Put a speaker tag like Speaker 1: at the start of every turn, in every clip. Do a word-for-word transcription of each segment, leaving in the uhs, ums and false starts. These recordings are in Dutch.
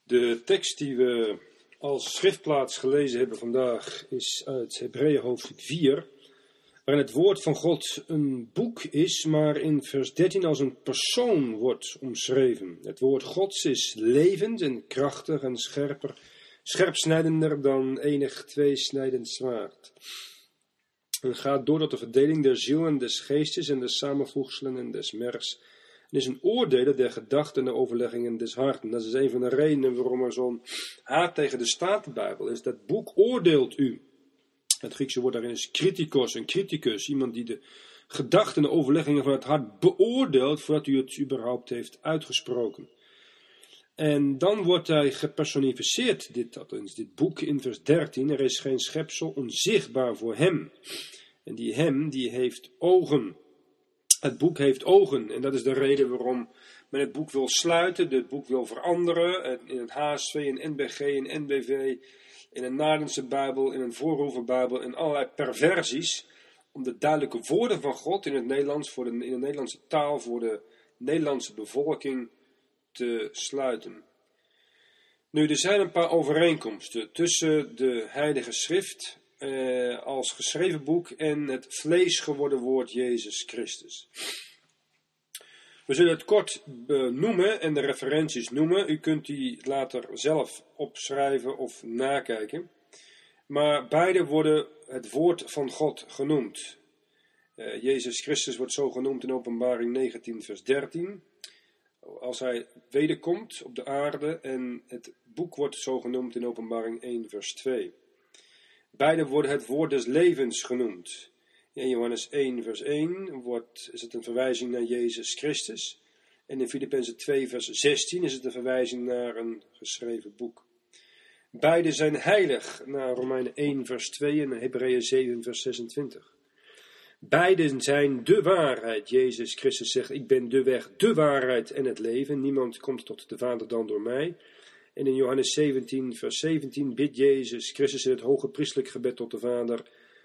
Speaker 1: De tekst die we als schriftplaats gelezen hebben vandaag is uit Hebreeën hoofdstuk vier, waarin het woord van God een boek is, maar in vers dertien als een persoon wordt omschreven. Het woord Gods is levend en krachtig en scherper, scherpsnijdender dan enig tweesnijdend zwaard. En gaat door tot de verdeling der ziel en des geestes en des samenvoegselen en des mergs. Het is een oordelen der gedachten en de overleggingen des harten. Dat is een van de redenen waarom er zo'n haat tegen de Statenbijbel is. Dat boek oordeelt u. Het Griekse woord daarin is kritikos, een criticus. Iemand die de gedachten en de overleggingen van het hart beoordeelt voordat u het überhaupt heeft uitgesproken. En dan wordt hij gepersonificeerd, dit, althans, dit boek in vers dertien. Er is geen schepsel onzichtbaar voor hem. En die hem, die heeft ogen. Het boek heeft ogen en dat is de reden waarom men het boek wil sluiten, het boek wil veranderen. In het H S V, in N B G, in N B V, in een Naardense Bijbel, in een Voorhoevenbijbel, in allerlei perversies. Om de duidelijke woorden van God in het Nederlands, voor de, in de Nederlandse taal, voor de Nederlandse bevolking te sluiten. Nu, er zijn een paar overeenkomsten tussen de Heilige Schrift eh, als geschreven boek en het vlees geworden woord Jezus Christus. We zullen het kort benoemen en de referenties noemen. U kunt die later zelf opschrijven of nakijken. Maar beide worden het woord van God genoemd. Uh, Jezus Christus wordt zo genoemd in Openbaring negentien vers dertien. Als hij wederkomt op de aarde, en het boek wordt zo genoemd in Openbaring één vers twee. Beide worden het woord des levens genoemd. In Johannes één vers één wordt, is het een verwijzing naar Jezus Christus. En in Filippenzen twee vers zestien is het een verwijzing naar een geschreven boek. Beide zijn heilig, naar Romeinen één vers twee en Hebreeën zeven vers zesentwintig. Beiden zijn de waarheid. Jezus Christus zegt, ik ben de weg, de waarheid en het leven. Niemand komt tot de Vader dan door mij. En in Johannes zeventien vers zeventien bidt Jezus Christus in het hoge priestelijk gebed tot de Vader: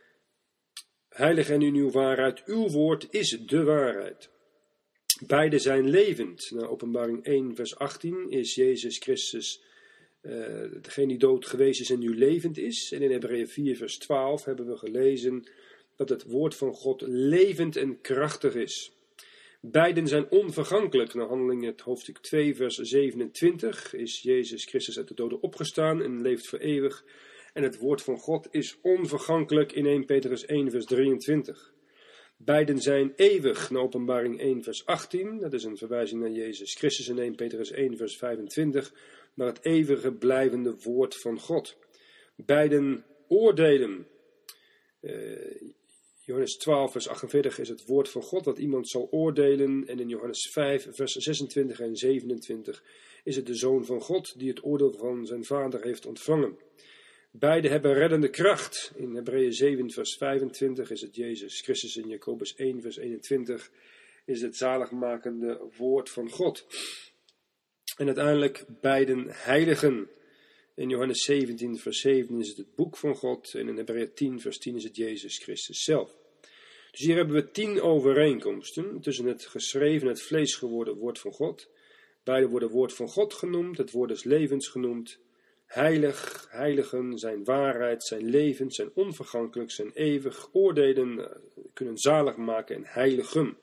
Speaker 1: heilig en in uw waarheid, uw woord is de waarheid. Beide zijn levend. Na Openbaring één vers achttien is Jezus Christus uh, degene die dood geweest is en nu levend is. En in Hebreeën vier vers twaalf hebben we gelezen dat het woord van God levend en krachtig is. Beiden zijn onvergankelijk. Na Handelingen het hoofdstuk twee vers zevenentwintig is Jezus Christus uit de doden opgestaan en leeft voor eeuwig. En het woord van God is onvergankelijk in eerste Petrus één vers drieëntwintig. Beiden zijn eeuwig, na Openbaring één vers achttien. Dat is een verwijzing naar Jezus Christus in eerste Petrus één vers vijfentwintig. Naar het eeuwige blijvende woord van God. Beiden oordelen. Uh, Johannes twaalf vers achtenveertig is het woord van God wat iemand zal oordelen. En in Johannes vijf vers zesentwintig en zevenentwintig is het de Zoon van God die het oordeel van zijn Vader heeft ontvangen. Beide hebben reddende kracht. In Hebreeën zeven vers vijfentwintig is het Jezus Christus. In Jacobus één vers eenentwintig is het zaligmakende woord van God. En uiteindelijk beiden heiligen. In Johannes zeventien vers zeven is het het boek van God. En in Hebreeën tien vers tien is het Jezus Christus zelf. Dus hier hebben we tien overeenkomsten tussen het geschreven en het vlees geworden woord van God. Beide worden woord van God genoemd. Het woord des levens genoemd. Heilig, heiligen, zijn waarheid, zijn levend, zijn onvergankelijk, zijn eeuwig, oordelen, kunnen zalig maken en heiligen.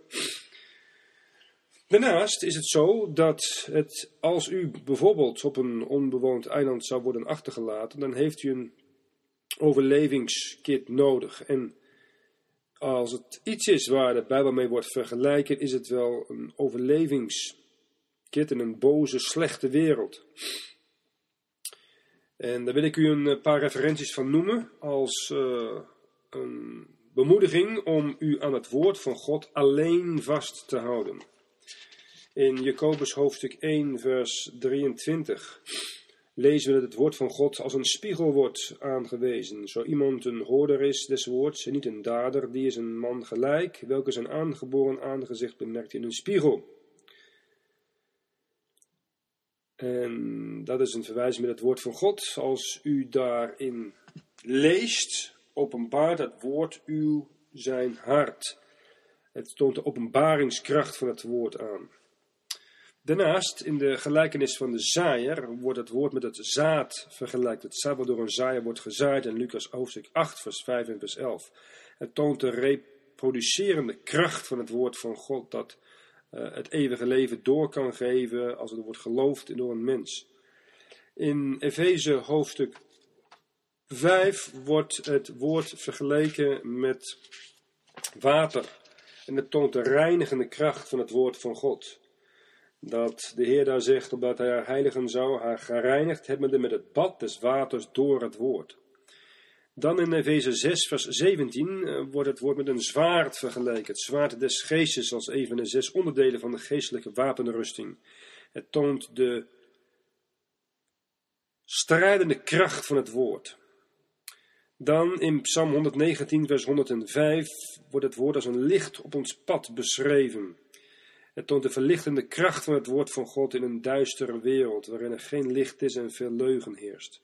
Speaker 1: Daarnaast is het zo dat het, als u bijvoorbeeld op een onbewoond eiland zou worden achtergelaten, dan heeft u een overlevingskit nodig. En als het iets is waar de Bijbel mee wordt vergelijken, is het wel een overlevingskit in een boze, slechte wereld. En daar wil ik u een paar referenties van noemen als uh, een bemoediging om u aan het woord van God alleen vast te houden. In Jacobus hoofdstuk één vers drieëntwintig lezen we dat het woord van God als een spiegel wordt aangewezen. Zo iemand een hoorder is des woords en niet een dader, die is een man gelijk, welke zijn aangeboren aangezicht bemerkt in een spiegel. En dat is een verwijzing met het woord van God. Als u daarin leest, openbaart het woord uw zijn hart. Het toont de openbaringskracht van het woord aan. Daarnaast, in de gelijkenis van de zaaier, wordt het woord met het zaad vergelijkt. Het zaad wat door een zaaier wordt gezaaid in Lucas hoofdstuk acht, vers vijf en vers elf. Het toont de reproducerende kracht van het woord van God, dat uh, het eeuwige leven door kan geven als het wordt geloofd door een mens. In Efeze hoofdstuk vijf wordt het woord vergeleken met water. En het toont de reinigende kracht van het woord van God. Dat de Heer daar zegt, opdat hij haar heiligen zou, haar gereinigd hebbende met het bad des waters door het woord. Dan in Efeze zes, vers zeventien uh, wordt het woord met een zwaard vergeleken. Het zwaard des geestes als een van de zes onderdelen van de geestelijke wapenrusting. Het toont de strijdende kracht van het woord. Dan in Psalm honderdnegentien, vers honderdvijf, wordt het woord als een licht op ons pad beschreven. Het toont de verlichtende kracht van het woord van God in een duistere wereld, waarin er geen licht is en veel leugen heerst.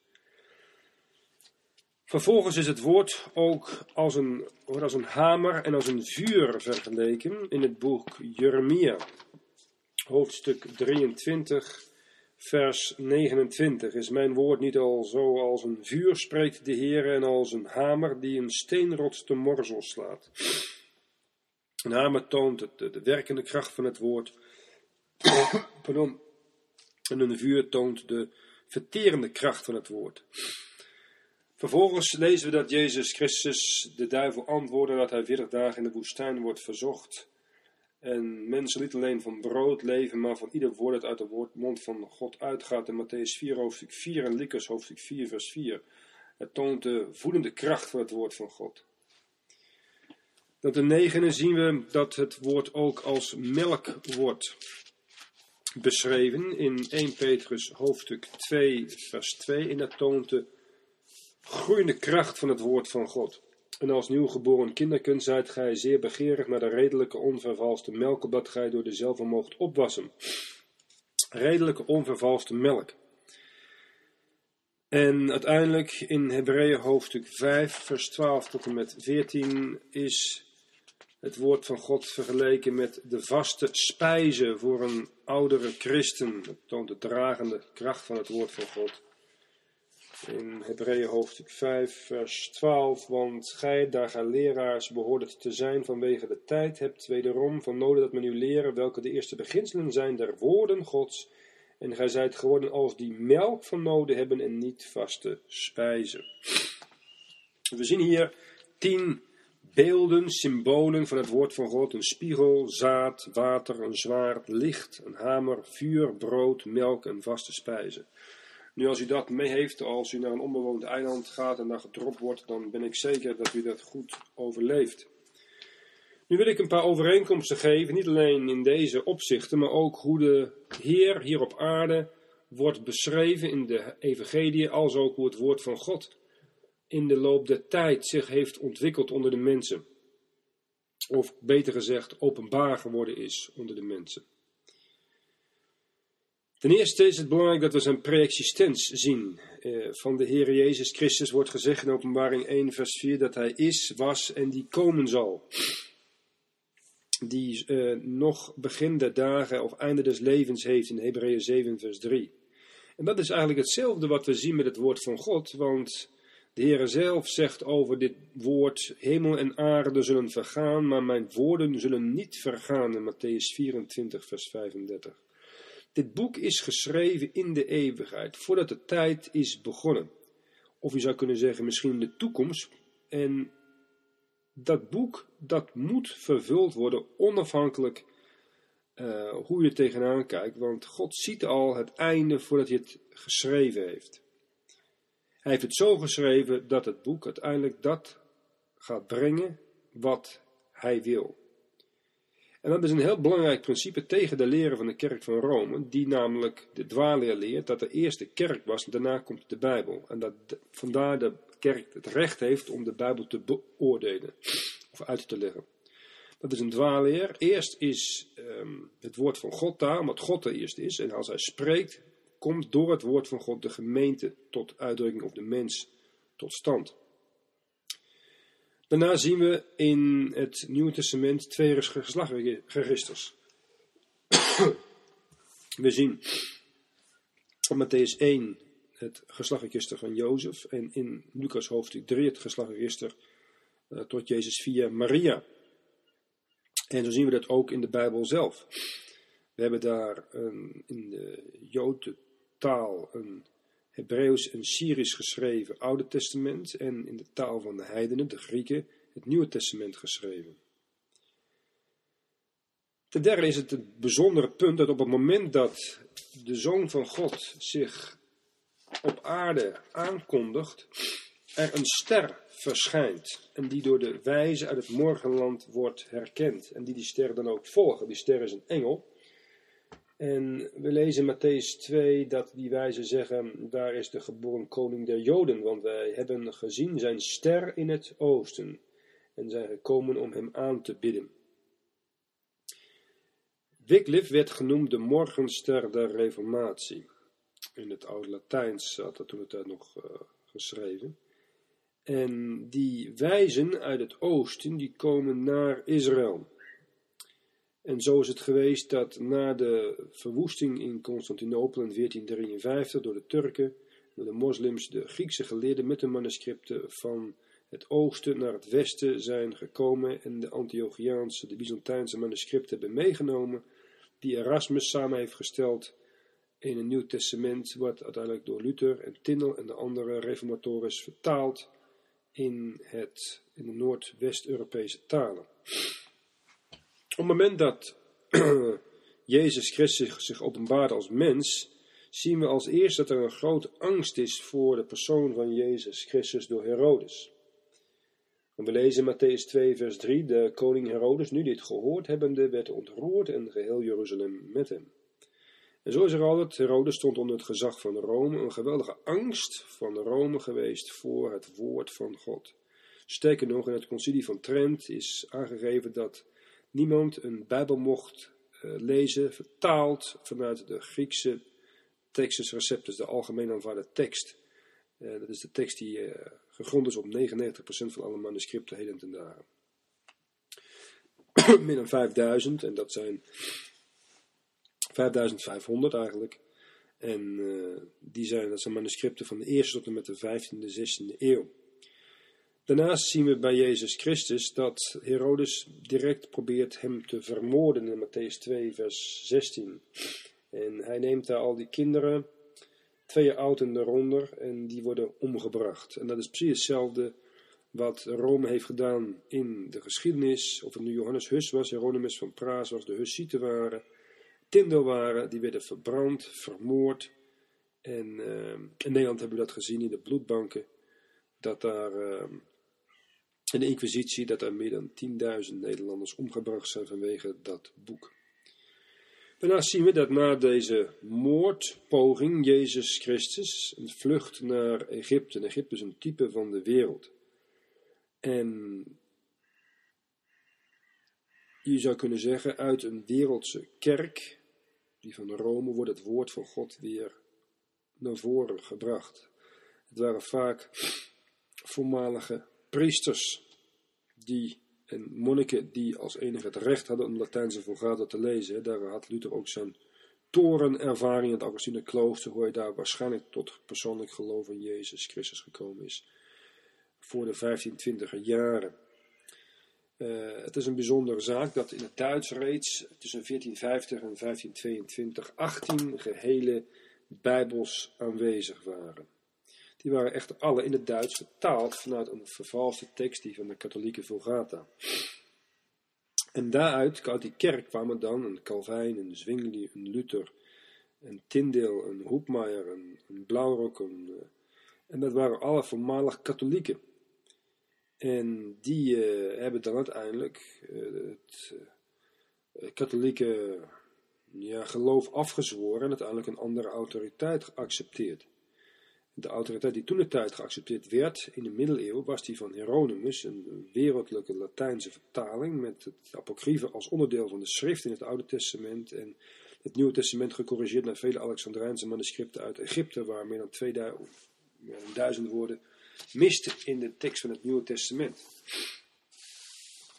Speaker 1: Vervolgens is het woord ook als een, als een hamer en als een vuur vergeleken in het boek Jeremia, hoofdstuk drieëntwintig, vers negenentwintig. Is mijn woord niet al zo als een vuur, spreekt de Heer, en als een hamer die een steenrots te morzel slaat. Een hamer toont het, de, de werkende kracht van het woord. Pardon. En een vuur toont de verterende kracht van het woord. Vervolgens lezen we dat Jezus Christus de duivel antwoordde dat hij veertig dagen in de woestijn wordt verzocht. En mensen niet alleen van brood leven, maar van ieder woord dat uit de woord, mond van God uitgaat. In Matthäus vier, hoofdstuk vier en Lucas hoofdstuk vier, vers vier. Het toont de voedende kracht van het woord van God. Dan ten negende zien we dat het woord ook als melk wordt beschreven in eerste Petrus hoofdstuk twee, vers twee. En dat toont de groeiende kracht van het woord van God. En als nieuwgeboren kinderkind zijt gij zeer begeerig naar de redelijke onvervalste melk, opdat gij door dezelfde moogt opwassen. Redelijke onvervalste melk. En uiteindelijk in Hebreeën hoofdstuk vijf, vers twaalf tot en met veertien is het woord van God vergeleken met de vaste spijze voor een oudere christen. Het toont de dragende kracht van het woord van God. In Hebreeën hoofdstuk vijf, vers twaalf. Want gij, daar gij leraars behoordet te zijn vanwege de tijd, hebt wederom van nodig dat men u leren welke de eerste beginselen zijn der woorden Gods. En gij zijt geworden als die melk van noden hebben en niet vaste spijze. We zien hier tien beelden, symbolen van het woord van God. Een spiegel, zaad, water, een zwaard, licht, een hamer, vuur, brood, melk en vaste spijze. Nu, als u dat mee heeft, als u naar een onbewoond eiland gaat en daar gedropt wordt, dan ben ik zeker dat u dat goed overleeft. Nu wil ik een paar overeenkomsten geven, niet alleen in deze opzichten, maar ook hoe de Heer hier op aarde wordt beschreven in de evangelie, als ook hoe het woord van God in de loop der tijd zich heeft ontwikkeld onder de mensen. Of beter gezegd, openbaar geworden is onder de mensen. Ten eerste is het belangrijk dat we zijn pre-existens zien. Eh, van de Heer Jezus Christus wordt gezegd in Openbaring één vers vier dat hij is, was en die komen zal. Die eh, nog begin der dagen of einde des levens heeft in Hebreeën zeven vers drie. En dat is eigenlijk hetzelfde wat we zien met het woord van God, want de Heer zelf zegt over dit woord, hemel en aarde zullen vergaan, maar mijn woorden zullen niet vergaan in Matthäus vierentwintig vers vijfendertig. Dit boek is geschreven in de eeuwigheid, voordat de tijd is begonnen. Of je zou kunnen zeggen, misschien in de toekomst. En dat boek, dat moet vervuld worden, onafhankelijk uh, hoe je er tegenaan kijkt. Want God ziet al het einde voordat hij het geschreven heeft. Hij heeft het zo geschreven dat het boek uiteindelijk dat gaat brengen wat hij wil. En dat is een heel belangrijk principe tegen de leren van de kerk van Rome, die namelijk de dwaalleer leert dat er eerst de kerk was en daarna komt de Bijbel. En dat de, vandaar de kerk het recht heeft om de Bijbel te beoordelen of uit te leggen. Dat is een dwaalleer. Eerst is um, het woord van God daar, omdat God er eerst is. En als hij spreekt, komt door het woord van God de gemeente tot uitdrukking of de mens tot stand. Daarna zien we in het Nieuwe Testament twee geslachtregisters. We zien in Matthäus één het geslachtregister van Jozef en in Lucas hoofdstuk drie het geslachtregister uh, tot Jezus via Maria. En zo zien we dat ook in de Bijbel zelf. We hebben daar een, in de Jodentaal een Hebreeuws en Syrisch geschreven Oude Testament en in de taal van de heidenen, de Grieken, het Nieuwe Testament geschreven. Ten derde is het het bijzondere punt dat op het moment dat de Zoon van God zich op aarde aankondigt, er een ster verschijnt en die door de wijzen uit het morgenland wordt herkend en die die ster dan ook volgen. Die ster is een engel. En we lezen in Matthäus twee dat die wijzen zeggen, daar is de geboren koning der Joden, want wij hebben gezien zijn ster in het oosten en zijn gekomen om hem aan te bidden. Wycliffe werd genoemd de morgenster der Reformatie. In het oude Latijns had dat toen het tijd nog uh, geschreven. En die wijzen uit het oosten, die komen naar Israël. En zo is het geweest dat na de verwoesting in Constantinopel in veertien drieënvijftig door de Turken, door de moslims, de Griekse geleerden met de manuscripten van het oosten naar het westen zijn gekomen en de Antiochiaanse, de Byzantijnse manuscripten hebben meegenomen, die Erasmus samen heeft gesteld in een Nieuw Testament, wat uiteindelijk door Luther en Tindel en de andere reformatoren is vertaald in, het, in de Noordwest-Europese talen. Op het moment dat Jezus Christus zich openbaart als mens, zien we als eerst dat er een grote angst is voor de persoon van Jezus Christus door Herodes. En we lezen in Matthäus twee vers drie, de koning Herodes, nu dit gehoord hebbende, werd ontroerd en geheel Jeruzalem met hem. En zo is er altijd, Herodes stond onder het gezag van Rome, een geweldige angst van Rome geweest voor het woord van God. Sterker nog, in het concilie van Trent is aangegeven dat niemand een Bijbel mocht uh, lezen, vertaald vanuit de Griekse Textus Receptus, de algemeen aanvaarde tekst. Uh, dat is de tekst die uh, gegrond is op negenennegentig procent van alle manuscripten heden ten dagen. Meer dan vijfduizend, en dat zijn vijfduizend vijfhonderd eigenlijk. En uh, die zijn, dat zijn manuscripten van de eerste tot en met de vijftiende, zestiende eeuw. Daarnaast zien we bij Jezus Christus dat Herodes direct probeert hem te vermoorden in Matthäus twee vers zestien. En hij neemt daar al die kinderen, twee jaar oud en eronder, en die worden omgebracht. En dat is precies hetzelfde wat Rome heeft gedaan in de geschiedenis. Of het nu Johannes Hus was, Hieronymus van Praas was, de Hussieten waren, Tindel waren, die werden verbrand, vermoord. En uh, in Nederland hebben we dat gezien in de bloedbanken, dat daar uh, in de Inquisitie, dat er meer dan tienduizend Nederlanders omgebracht zijn vanwege dat boek. Daarnaast zien we dat na deze moordpoging Jezus Christus een vlucht naar Egypte. En Egypte is een type van de wereld. En je zou kunnen zeggen, uit een wereldse kerk, die van Rome, wordt het woord van God weer naar voren gebracht. Het waren vaak voormalige priesters die, en monniken die als enige het recht hadden om Latijnse Vulgata te lezen. Daar had Luther ook zijn torenervaring in het Augustiner klooster, hoe hij daar waarschijnlijk tot persoonlijk geloof in Jezus Christus gekomen is. Voor de vijftienhonderdtwintiger jaren. Uh, het is een bijzondere zaak dat in het Duits reeds tussen veertien vijftig en vijftien tweeëntwintig achttien gehele Bijbels aanwezig waren. Die waren echt alle in het Duits vertaald vanuit een vervalste tekst, die van de katholieke Vulgata. En daaruit, uit die kerk, kwamen dan een Calvijn, een Zwingli, een Luther, een Tyndale, een Hoepmeijer, een, een Blaurock. Een, uh, en dat waren alle voormalig katholieken. En die uh, hebben dan uiteindelijk uh, het uh, katholieke ja, geloof afgezworen en uiteindelijk een andere autoriteit geaccepteerd. De autoriteit die toen de tijd geaccepteerd werd in de middeleeuwen was die van Hieronymus, een wereldlijke Latijnse vertaling met het apocryfe als onderdeel van de schrift in het Oude Testament en het Nieuwe Testament gecorrigeerd naar vele Alexandrijnse manuscripten uit Egypte, waar meer dan tweeduizend woorden mist in de tekst van het Nieuwe Testament.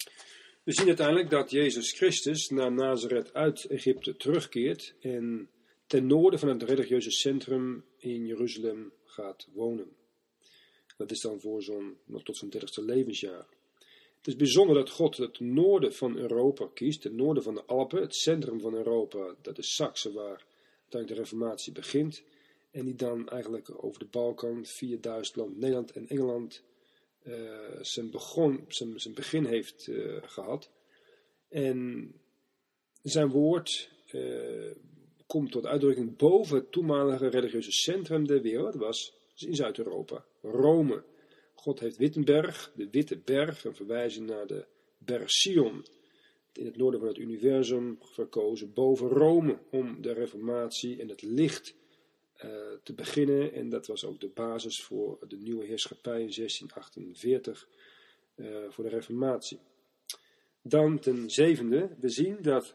Speaker 1: We zien uiteindelijk dat Jezus Christus naar Nazareth uit Egypte terugkeert en ten noorden van het religieuze centrum in Jeruzalem gaat wonen. Dat is dan voor zo'n, nog tot zijn dertigste levensjaar. Het is bijzonder dat God het noorden van Europa kiest, het noorden van de Alpen, het centrum van Europa, dat is Saxe, waar uiteindelijk de Reformatie begint. En die dan eigenlijk over de Balkan, via Duitsland, Nederland en Engeland uh, zijn, begon, zijn, zijn begin heeft uh, gehad. En zijn woord uh, komt tot uitdrukking boven het toenmalige religieuze centrum der wereld. Dat was in Zuid-Europa, Rome. God heeft Wittenberg, de Witte Berg, een verwijzing naar de berg Sion, in het noorden van het universum, verkozen boven Rome om de Reformatie en het licht uh, te beginnen. En dat was ook de basis voor de nieuwe heerschappij in zestien achtenveertig uh, voor de Reformatie. Dan ten zevende, we zien dat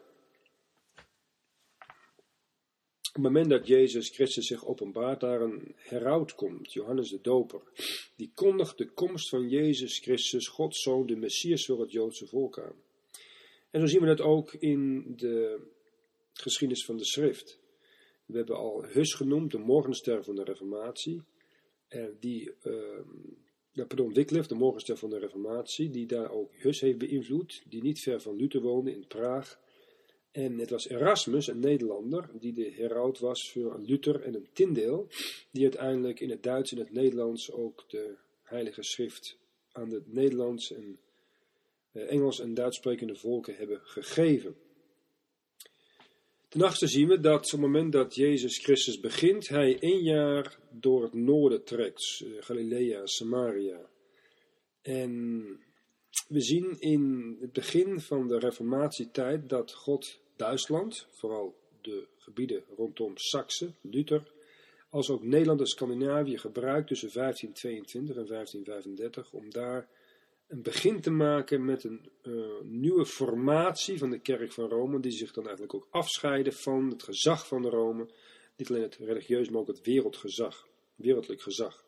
Speaker 1: op het moment dat Jezus Christus zich openbaart, daar een heraut komt, Johannes de Doper. Die kondigt de komst van Jezus Christus, Gods Zoon, de Messias voor het Joodse volk aan. En zo zien we dat ook in de geschiedenis van de schrift. We hebben al Hus genoemd, de morgenster van de Reformatie. En die, uh, ja, pardon, Wycliffe, de morgenster van de Reformatie, die daar ook Hus heeft beïnvloed, die niet ver van Luther woonde in Praag. En het was Erasmus, een Nederlander, die de heraut was voor een Luther en een Tyndale, die uiteindelijk in het Duits en het Nederlands ook de Heilige Schrift aan de Nederlands en uh, Engels en Duits sprekende volken hebben gegeven. Ten achtste zien we dat op het moment dat Jezus Christus begint, hij één jaar door het noorden trekt, uh, Galilea, Samaria. En we zien in het begin van de Reformatietijd dat God Duitsland, vooral de gebieden rondom Saxe, Luther, als ook Nederland en Scandinavië gebruikt tussen vijftien tweeëntwintig en vijftien vijfendertig om daar een begin te maken met een uh, nieuwe formatie van de kerk van Rome, die zich dan eigenlijk ook afscheiden van het gezag van Rome, niet alleen het religieus, maar ook het wereldgezag, wereldlijk gezag.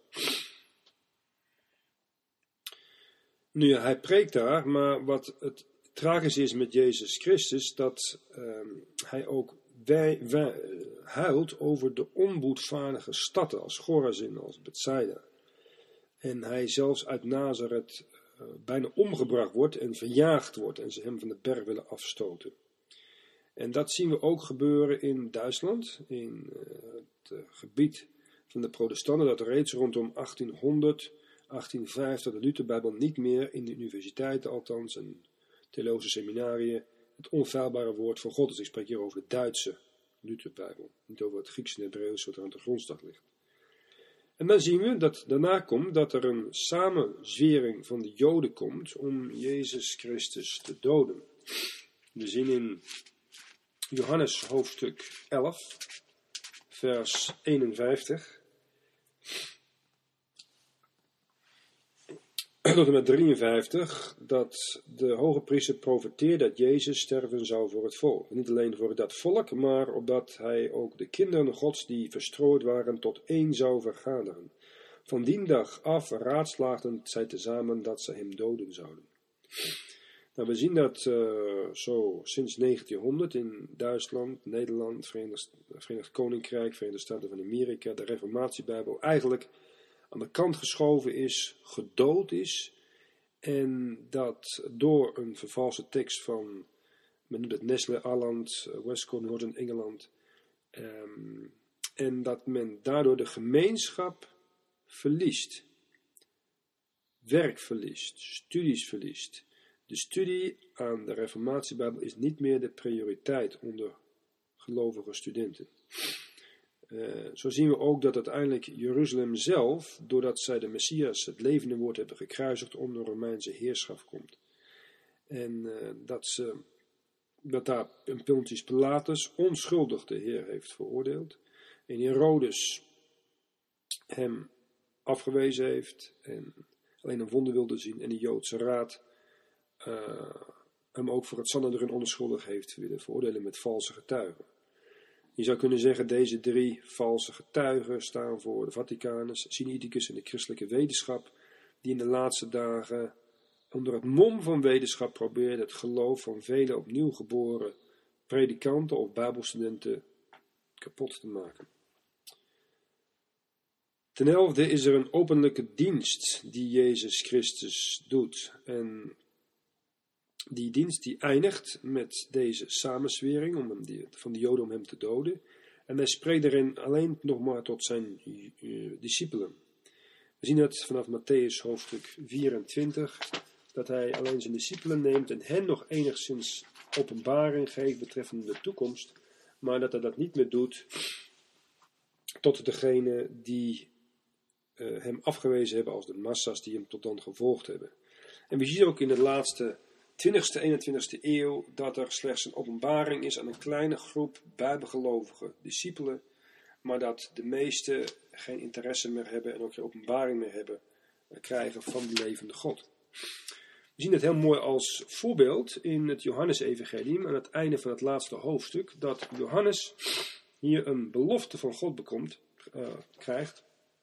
Speaker 1: Nu, hij preekt daar, maar wat het tragisch is met Jezus Christus, dat uh, hij ook wij, wij, uh, huilt over de onboedvaardige stadden als Chorazin, als Bethsaida. En hij zelfs uit Nazareth uh, bijna omgebracht wordt en verjaagd wordt en ze hem van de berg willen afstoten. En dat zien we ook gebeuren in Duitsland, in uh, het uh, gebied van de protestanten, dat reeds rondom achttienhonderd, achttienvijftig de Lutherbijbel niet meer in de universiteiten althans en theologische seminariën het onfeilbare woord van God is. Ik spreek hier over de Duitse Lutherbijbel, niet over het Grieks en Hebreeuws wat er aan de grondslag ligt. En dan zien we dat daarna komt dat er een samenzwering van de Joden komt om Jezus Christus te doden. We zien in Johannes hoofdstuk elf, vers eenenvijftig. Tot en met drieënvijftig, dat de hoge priester profeteerde dat Jezus sterven zou voor het volk. Niet alleen voor dat volk, maar opdat hij ook de kinderen Gods die verstrooid waren tot één zou vergaderen. Van die dag af raadslaagden zij tezamen dat ze hem doden zouden. Nou, we zien dat uh, zo sinds negentienhonderd in Duitsland, Nederland, Verenigd, Verenigd Koninkrijk, Verenigde Staten van Amerika, de Reformatiebijbel eigenlijk aan de kant geschoven is, gedood is, en dat door een vervalste tekst van, men noemt het Nestle Aland, Westcott, Northern Engeland, um, en dat men daardoor de gemeenschap verliest, werk verliest, studies verliest. De studie aan de Reformatiebijbel is niet meer de prioriteit onder gelovige studenten. Uh, zo zien we ook dat uiteindelijk Jeruzalem zelf, doordat zij de Messias, het levende woord, hebben gekruisigd, onder Romeinse heerschap komt. En uh, dat, ze, dat daar een Pontius Pilatus onschuldig de Heer heeft veroordeeld. En Herodes hem afgewezen heeft en alleen een wonder wilde zien. En de Joodse Raad uh, hem ook voor het Sanhedrin onschuldig heeft willen veroordelen met valse getuigen. Je zou kunnen zeggen, deze drie valse getuigen staan voor de Vaticanus, Sinaiticus en de christelijke wetenschap, die in de laatste dagen onder het mom van wetenschap probeerden het geloof van vele opnieuw geboren predikanten of bijbelstudenten kapot te maken. Ten elfde is er een openlijke dienst die Jezus Christus doet. En die dienst die eindigt met deze samenzwering om hem die, van de Joden om hem te doden. En hij spreekt daarin alleen nog maar tot zijn uh, discipelen. We zien het vanaf Matthäus hoofdstuk vierentwintig, dat hij alleen zijn discipelen neemt en hen nog enigszins openbaring geeft betreffende de toekomst, maar dat hij dat niet meer doet tot degene die uh, hem afgewezen hebben als de massa's die hem tot dan gevolgd hebben. En we zien ook in de laatste twintigste, eenentwintigste eeuw dat er slechts een openbaring is aan een kleine groep bijbelgelovige discipelen, maar dat de meesten geen interesse meer hebben en ook geen openbaring meer hebben, uh, krijgen van de levende God. We zien het heel mooi als voorbeeld in het Johannes-evangelium aan het einde van het laatste hoofdstuk, dat Johannes hier een belofte van God bekomt, uh, krijgt.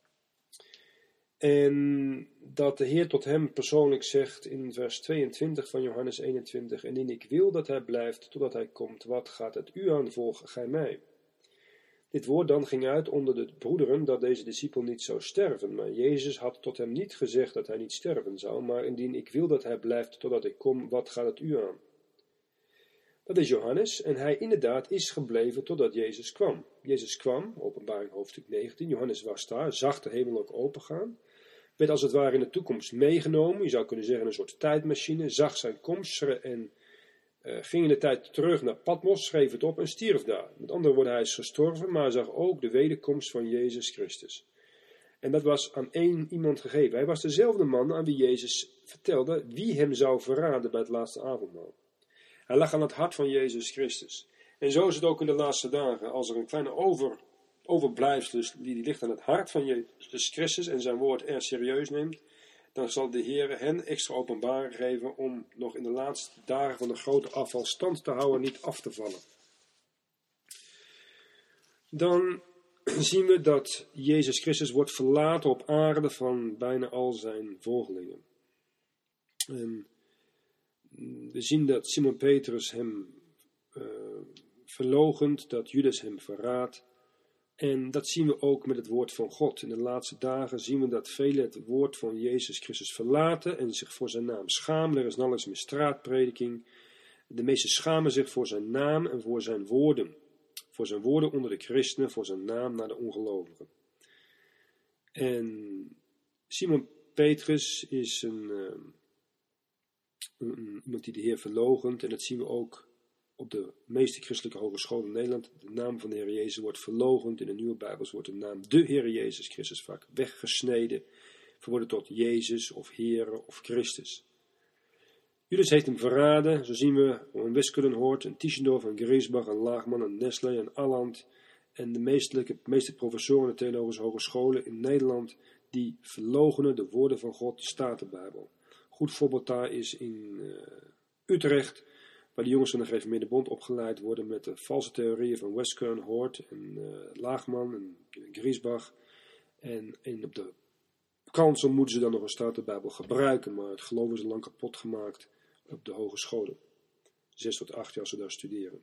Speaker 1: En dat de Heer tot hem persoonlijk zegt in vers tweeëntwintig van Johannes eenentwintig, en in ik wil dat hij blijft totdat hij komt, wat gaat het u aan, volgen gij mij? Dit woord dan ging uit onder de broederen dat deze discipel niet zou sterven, maar Jezus had tot hem niet gezegd dat hij niet sterven zou, maar indien ik wil dat hij blijft totdat ik kom, wat gaat het u aan? Dat is Johannes en hij inderdaad is gebleven totdat Jezus kwam. Jezus kwam, openbaring hoofdstuk negentien, Johannes was daar, zag de hemel ook opengaan, werd als het ware in de toekomst meegenomen, je zou kunnen zeggen een soort tijdmachine, zag zijn komst en Uh, ging in de tijd terug naar Patmos, schreef het op en stierf daar. Met andere woorden, hij is gestorven, maar zag ook de wederkomst van Jezus Christus. En dat was aan één iemand gegeven. Hij was dezelfde man aan wie Jezus vertelde wie hem zou verraden bij het laatste avondmaal. Hij lag aan het hart van Jezus Christus. En zo is het ook in de laatste dagen. Als er een kleine over, overblijfsel is, die, die ligt aan het hart van Jezus Christus en zijn woord erg serieus neemt, dan zal de Heer hen extra openbaring geven om nog in de laatste dagen van de grote afval stand te houden en niet af te vallen. Dan zien we dat Jezus Christus wordt verlaten op aarde van bijna al zijn volgelingen. En we zien dat Simon Petrus hem uh, verloochent, dat Judas hem verraadt. En dat zien we ook met het woord van God. In de laatste dagen zien we dat velen het woord van Jezus Christus verlaten en zich voor zijn naam schamen. Er is nauwelijks meer straatprediking. De meesten schamen zich voor zijn naam en voor zijn woorden. Voor zijn woorden onder de christenen, voor zijn naam naar de ongelovigen. En Simon Petrus is een, een, een, iemand die de Heer verloochent. En dat zien we ook op de meeste christelijke hogescholen in Nederland. De naam van de Heer Jezus wordt verloochend. In de nieuwe Bijbels wordt de naam de Heer Jezus Christus vaak weggesneden. Verworden tot Jezus of Heere of Christus. Judas heeft hem verraden. Zo zien we een Westkuddenhoort, een Tischendorf, een Griesbach, een Laagman, een Nestle, een Alland. En de meeste, meeste professoren in de theologische hogescholen in Nederland. Die verloochenen de woorden van God, de Statenbijbel. Goed voorbeeld daar is in uh, Utrecht, waar de jongens van de Gereformeerde Bond opgeleid worden met de valse theorieën van Westkuddenhoort en uh, Laagman en Griesbach. En, en op de kansel moeten ze dan nog een Statenbijbel gebruiken, maar het geloof is lang kapot gemaakt op de hogescholen. Zes tot acht jaar als ze daar studeren.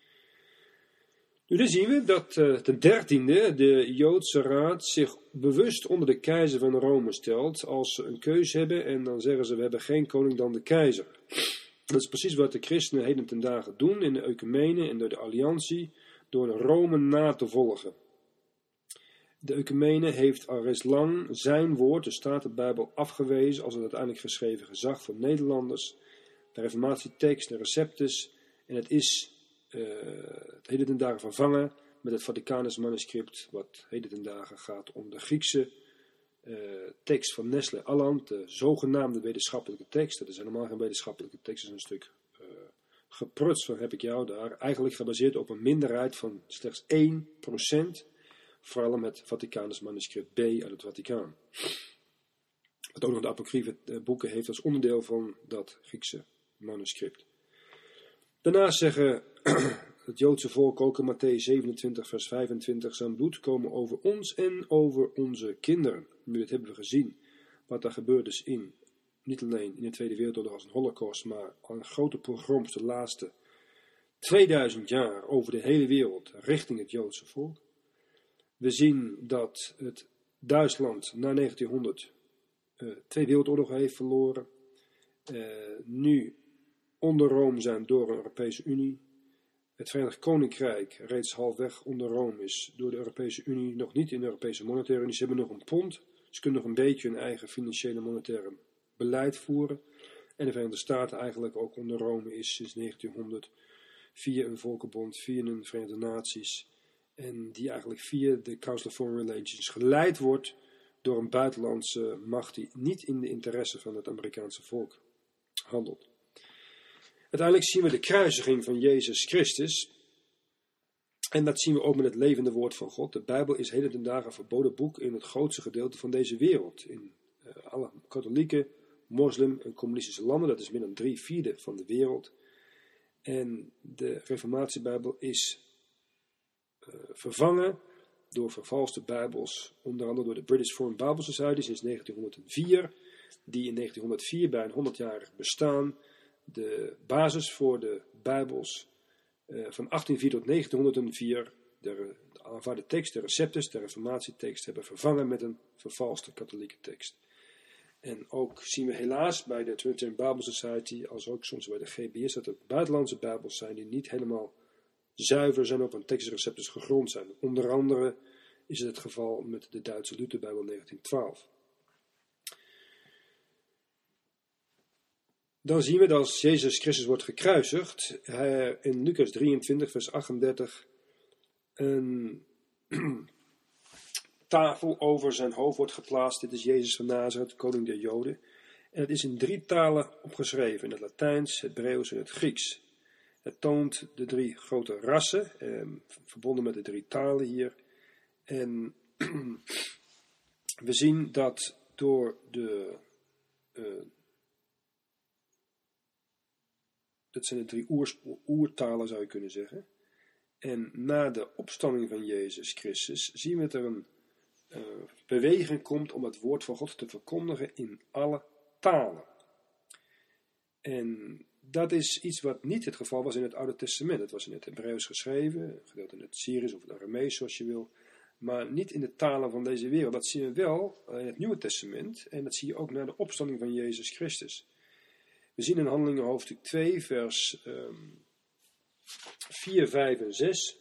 Speaker 1: Nu dan zien we dat uh, ten dertiende de Joodse Raad zich bewust onder de keizer van Rome stelt als ze een keus hebben en dan zeggen ze we hebben geen koning dan de keizer. Dat is precies wat de christenen heden ten dagen doen in de ecumene en door de alliantie, door Rome na te volgen. De ecumene heeft al reeds lang zijn woord, de Statenbijbel, afgewezen als het uiteindelijk geschreven gezag voor Nederlanders, de reformatietekst, de receptus, en het is uh, het heden ten dagen vervangen met het Vaticanus manuscript, wat heden ten dagen gaat om de Griekse uh, tekst van Nestle Aland, de zogenaamde wetenschappelijke tekst. Dat is helemaal geen wetenschappelijke tekst, dat is een stuk uh, gepruts van heb ik jou daar, eigenlijk gebaseerd op een minderheid van slechts één procent. Vooral met Vaticanus manuscript B uit het Vaticaan. Wat ook nog de apocryfe boeken heeft als onderdeel van dat Griekse manuscript. Daarnaast zeggen het Joodse volk ook in Matthäus zevenentwintig vers vijfentwintig. Zijn bloed komen over ons en over onze kinderen. Nu, dit hebben we gezien. Wat er gebeurd is in, niet alleen in de Tweede Wereldoorlog als een holocaust, maar aan grote pogroms de laatste tweeduizend jaar over de hele wereld richting het Joodse volk. We zien dat het Duitsland na negentienhonderd uh, twee wereldoorlogen heeft verloren. Uh, nu onder Rome zijn door de Europese Unie. Het Verenigd Koninkrijk reeds halfweg onder Rome is door de Europese Unie, nog niet in de Europese Monetaire Unie. Ze hebben nog een pond, ze kunnen nog een beetje hun eigen financiële monetaire beleid voeren. En de Verenigde Staten eigenlijk ook onder Rome is sinds negentienhonderd via een volkenbond, via een Verenigde Naties. En die eigenlijk via de Council of Foreign Relations geleid wordt door een buitenlandse macht die niet in de interesse van het Amerikaanse volk handelt. Uiteindelijk zien we de kruisiging van Jezus Christus. En dat zien we ook met het levende woord van God. De Bijbel is heden ten dagen een verboden boek in het grootste gedeelte van deze wereld. In uh, alle katholieke, moslim en communistische landen. Dat is meer dan drie vierde van de wereld. En de Reformatiebijbel is uh, vervangen door vervalste Bijbels. Onder andere door de British Foreign Bible Society sinds negentienhonderdvier. Die in negentienhonderdvier bij een honderdjarig bestaan de basis voor de Bijbels uh, van achttienhonderdvier tot negentienhonderdvier, de, de aanvaarde tekst, de receptus, de reformatietekst, hebben vervangen met een vervalste katholieke tekst. En ook zien we helaas bij de Trinitarian Bible Society, als ook soms bij de G B S, dat er buitenlandse Bijbels zijn die niet helemaal zuiver zijn op een tekst en receptus gegrond zijn. Onder andere is het het geval met de Duitse Lutherbijbel negentien twaalf. Dan zien we dat als Jezus Christus wordt gekruisigd, hij in Lucas drieëntwintig vers achtendertig een tafel over zijn hoofd wordt geplaatst. Dit is Jezus van Nazareth, koning der Joden. En het is in drie talen opgeschreven, in het Latijns, het Hebreeuws en het Grieks. Het toont de drie grote rassen, eh, verbonden met de drie talen hier. En we zien dat door de... Uh, Dat zijn de drie oer, oertalen, zou je kunnen zeggen. En na de opstanding van Jezus Christus zien we dat er een uh, beweging komt om het woord van God te verkondigen in alle talen. En dat is iets wat niet het geval was in het Oude Testament. Het was in het Hebreeuws geschreven, gedeeld in het Syrisch of het Aramees zoals je wil. Maar niet in de talen van deze wereld. Dat zien we wel in het Nieuwe Testament. En dat zie je ook na de opstanding van Jezus Christus. We zien in Handelingen hoofdstuk twee, vers um, vier, vijf en zes.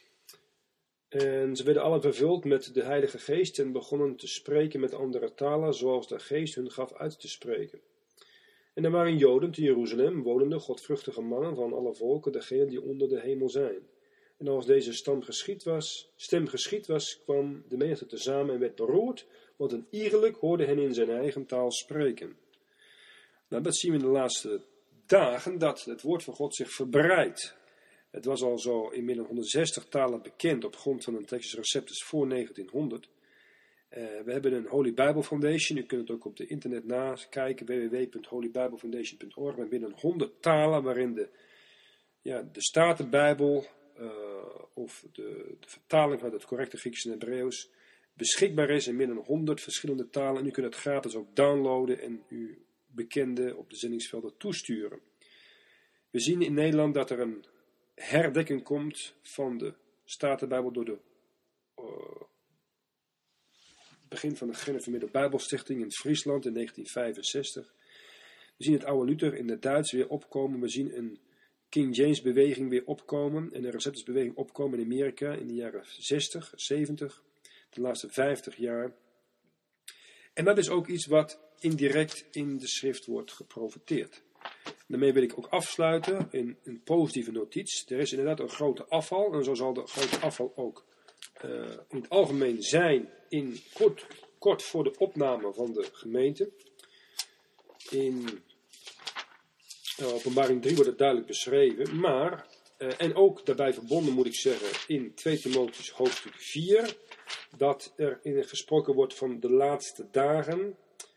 Speaker 1: En ze werden alle vervuld met de Heilige Geest en begonnen te spreken met andere talen, zoals de Geest hun gaf uit te spreken. En er waren Joden te Jeruzalem, wonende godvruchtige mannen van alle volken, degenen die onder de hemel zijn. En als deze stam geschied was, stem geschied was, kwam de menigte tezamen en werd beroerd, want een iegelijk hoorde hen in zijn eigen taal spreken. Nou, dat zien we in de laatste dagen, dat het woord van God zich verbreidt. Het was al zo in meer dan honderdzestig talen bekend op grond van een Texas Receptus voor negentienhonderd. Uh, we hebben een Holy Bible Foundation, u kunt het ook op de internet nakijken, w w w punt holy bible foundation punt org, met binnen honderd talen waarin de, ja, de Statenbijbel uh, of de, de vertaling van het correcte Grieks en Hebreeuws beschikbaar is in meer dan honderd verschillende talen. En u kunt het gratis ook downloaden en u bekenden op de zendingsvelden toesturen. We zien in Nederland dat er een herdekking komt van de Statenbijbel door de uh, begin van de Gereformeerde Bijbelstichting in Friesland in negentien vijfenzestig. We zien het oude Luther in het Duits weer opkomen. We zien een King James beweging weer opkomen en een Receptus beweging opkomen in Amerika in de jaren zestig, zeventig, de laatste vijftig jaar. En dat is ook iets wat indirect in de schrift wordt geprofeteerd. Daarmee wil ik ook afsluiten in een positieve notitie. Er is inderdaad een grote afval en zo zal de grote afval ook uh, in het algemeen zijn in kort, kort voor de opname van de gemeente. In uh, Openbaring drie wordt het duidelijk beschreven, maar, uh, en ook daarbij verbonden moet ik zeggen in twee Timotheüs hoofdstuk vier, dat er in gesproken wordt van de laatste dagen.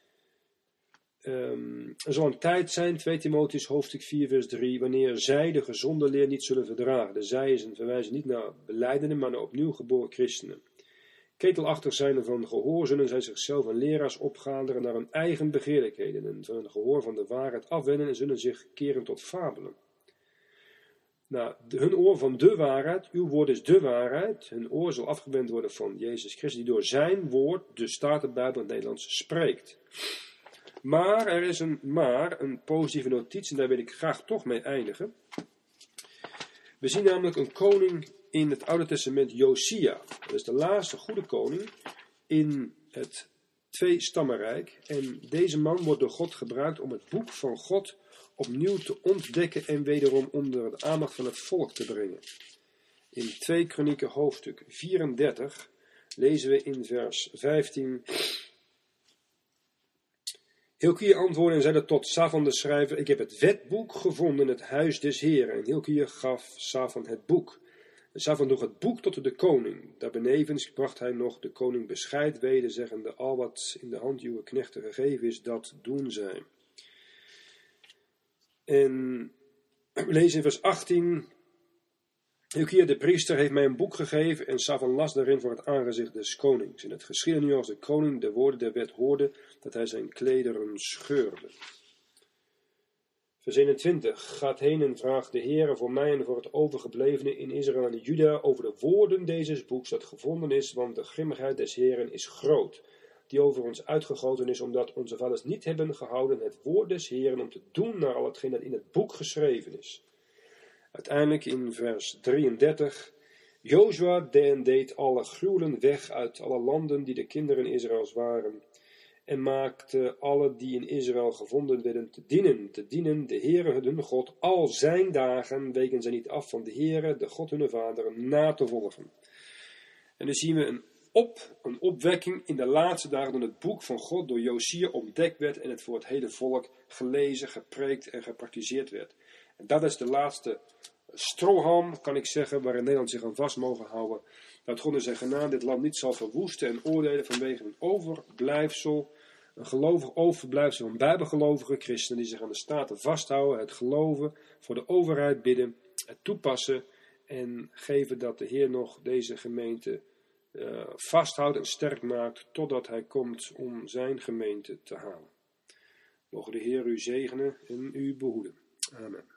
Speaker 1: Um, er zal een tijd zijn, twee Timotheüs hoofdstuk vier vers drie, wanneer zij de gezonde leer niet zullen verdragen. De zij is een verwijzing niet naar belijdenden, maar naar opnieuw geboren christenen. Ketelachtig zijn er van gehoor, zullen zij zichzelf een leraars opgaderen naar hun eigen begeerlijkheden en van hun gehoor van de waarheid afwenden en zullen zich keren tot fabelen. Nou, de, hun oor van de waarheid, uw woord is de waarheid. Hun oor zal afgewend worden van Jezus Christus, die door zijn woord, de Statenbijbel in het Nederlands, spreekt. Maar, er is een maar, een positieve notitie, en daar wil ik graag toch mee eindigen. We zien namelijk een koning in het Oude Testament, Josia. Dat is de laatste goede koning in het twee-stammenrijk. En deze man wordt door God gebruikt om het boek van God opnieuw te ontdekken en wederom onder de aandacht van het volk te brengen. In twee Kronieken hoofdstuk vierendertig lezen we in vers vijftien. Hilkia antwoordde en zeide tot Safan de schrijver: ik heb het wetboek gevonden in het huis des Heren. En Hilkia gaf Safan het boek. En Safan droeg het boek tot de koning. Daarbenevens bracht hij nog de koning bescheid weder, zeggende: al wat in de hand uw knechten gegeven is, dat doen zij. En we lezen in vers achttien. Hilkia de priester heeft mij een boek gegeven en Safan las daarin voor het aangezicht des konings. En het geschiedde nu als de koning de woorden der wet hoorde, dat hij zijn klederen scheurde. Vers eenentwintig. Gaat heen en vraagt de Heere voor mij en voor het overgeblevene in Israël en Juda over de woorden deze boeks dat gevonden is, want de grimmigheid des Heeren is groot, die over ons uitgegoten is, omdat onze vaders niet hebben gehouden het woord des Heeren om te doen naar al hetgeen dat in het boek geschreven is. Uiteindelijk in vers drieëndertig. Jozua deed alle gruwelen weg uit alle landen die de kinderen Israëls waren, en maakte alle die in Israël gevonden werden te dienen, te dienen de Heere hun God al zijn dagen, weken zij niet af van de Heere, de God hun vaderen, na te volgen. En dan zien we een, op, een opwekking in de laatste dagen toen het boek van God door Josia ontdekt werd en het voor het hele volk gelezen, gepreekt en gepraktiseerd werd. En dat is de laatste strohalm, kan ik zeggen, waarin Nederland zich aan vast mogen houden. Dat God in zijn genade dit land niet zal verwoesten en oordelen vanwege een overblijfsel, een gelovig overblijfsel van bijbelgelovige christenen die zich aan de staten vasthouden, het geloven, voor de overheid bidden, het toepassen en geven dat de Heer nog deze gemeente uh, vasthoudt en sterk maakt totdat hij komt om zijn gemeente te halen. Mogen de Heer u zegenen en u behoeden. Amen.